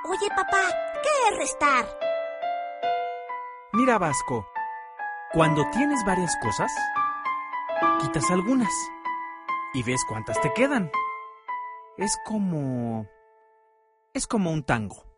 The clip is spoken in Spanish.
Oye, papá, ¿qué es restar? Mira, Vasco, cuando tienes varias cosas, quitas algunas y ves cuántas te quedan. Es como un tango.